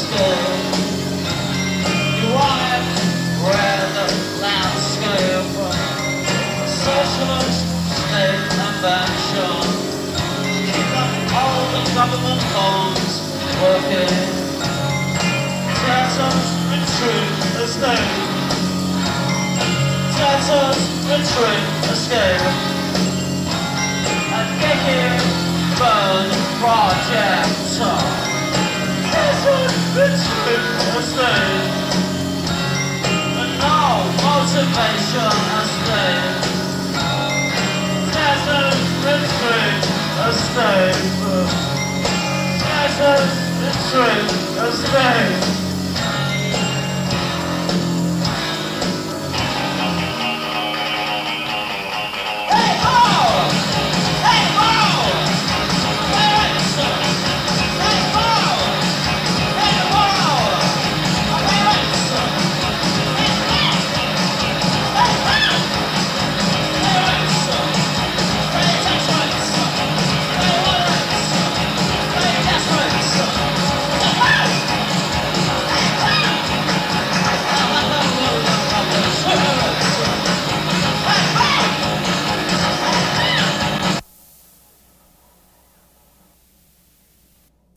escape. You want it where the landscape socialist state invention. Keep all the government bonds working. Debtors retreat, escape. Debtors retreat, escape. And get here, burn projector. Debtors retreat, escape. And no motivation, escape. Debtors retreat, escape. Debtors retreat, escape.